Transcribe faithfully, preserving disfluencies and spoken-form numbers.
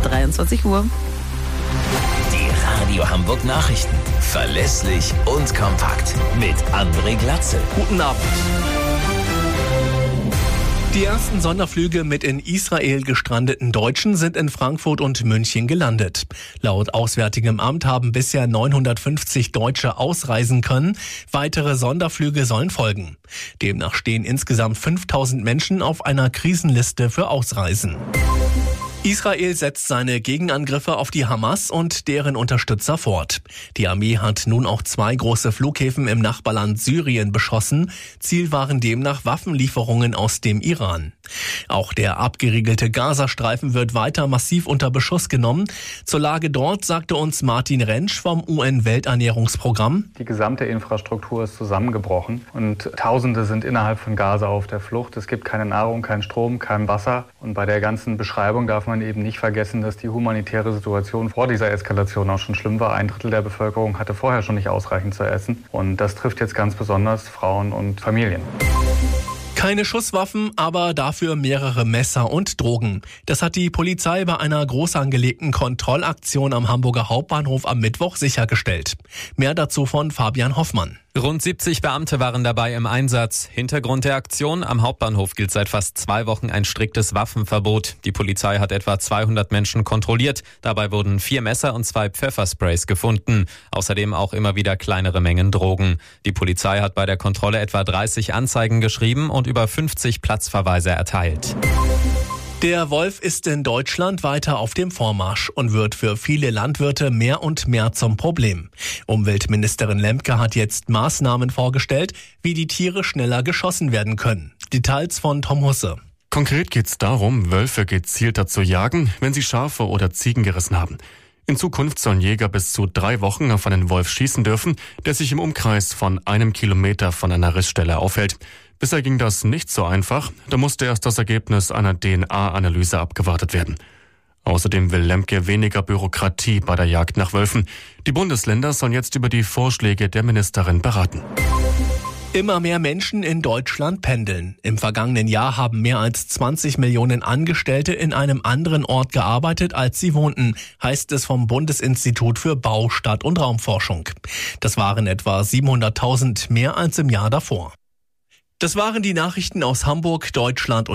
dreiundzwanzig Uhr. Die Radio Hamburg Nachrichten. Verlässlich und kompakt. Mit André Glatzel. Guten Abend. Die ersten Sonderflüge mit in Israel gestrandeten Deutschen sind in Frankfurt und München gelandet. Laut Auswärtigem Amt haben bisher neunhundertfünfzig Deutsche ausreisen können. Weitere Sonderflüge sollen folgen. Demnach stehen insgesamt fünftausend Menschen auf einer Krisenliste für Ausreisen. Israel setzt seine Gegenangriffe auf die Hamas und deren Unterstützer fort. Die Armee hat nun auch zwei große Flughäfen im Nachbarland Syrien beschossen. Ziel waren demnach Waffenlieferungen aus dem Iran. Auch der abgeriegelte Gazastreifen wird weiter massiv unter Beschuss genommen. Zur Lage dort sagte uns Martin Rentsch vom U N-Welternährungsprogramm. Die gesamte Infrastruktur ist zusammengebrochen und Tausende sind innerhalb von Gaza auf der Flucht. Es gibt keine Nahrung, keinen Strom, kein Wasser. Und bei der ganzen Beschreibung darf man eben nicht vergessen, dass die humanitäre Situation vor dieser Eskalation auch schon schlimm war. Ein Drittel der Bevölkerung hatte vorher schon nicht ausreichend zu essen. Und das trifft jetzt ganz besonders Frauen und Familien. Keine Schusswaffen, aber dafür mehrere Messer und Drogen. Das hat die Polizei bei einer groß angelegten Kontrollaktion am Hamburger Hauptbahnhof am Mittwoch sichergestellt. Mehr dazu von Fabian Hoffmann. Rund siebzig Beamte waren dabei im Einsatz. Hintergrund der Aktion: Am Hauptbahnhof gilt seit fast zwei Wochen ein striktes Waffenverbot. Die Polizei hat etwa zweihundert Menschen kontrolliert. Dabei wurden vier Messer und zwei Pfeffersprays gefunden. Außerdem auch immer wieder kleinere Mengen Drogen. Die Polizei hat bei der Kontrolle etwa dreißig Anzeigen geschrieben und über fünfzig Platzverweise erteilt. Der Wolf ist in Deutschland weiter auf dem Vormarsch und wird für viele Landwirte mehr und mehr zum Problem. Umweltministerin Lemke hat jetzt Maßnahmen vorgestellt, wie die Tiere schneller geschossen werden können. Details von Tom Husse. Konkret geht es darum, Wölfe gezielter zu jagen, wenn sie Schafe oder Ziegen gerissen haben. In Zukunft sollen Jäger bis zu drei Wochen auf einen Wolf schießen dürfen, der sich im Umkreis von einem Kilometer von einer Rissstelle aufhält. Bisher ging das nicht so einfach, da musste erst das Ergebnis einer D N A-Analyse abgewartet werden. Außerdem will Lemke weniger Bürokratie bei der Jagd nach Wölfen. Die Bundesländer sollen jetzt über die Vorschläge der Ministerin beraten. Immer mehr Menschen in Deutschland pendeln. Im vergangenen Jahr haben mehr als zwanzig Millionen Angestellte in einem anderen Ort gearbeitet, als sie wohnten, heißt es vom Bundesinstitut für Bau, Stadt- und Raumforschung. Das waren etwa siebenhunderttausend mehr als im Jahr davor. Das waren die Nachrichten aus Hamburg, Deutschland und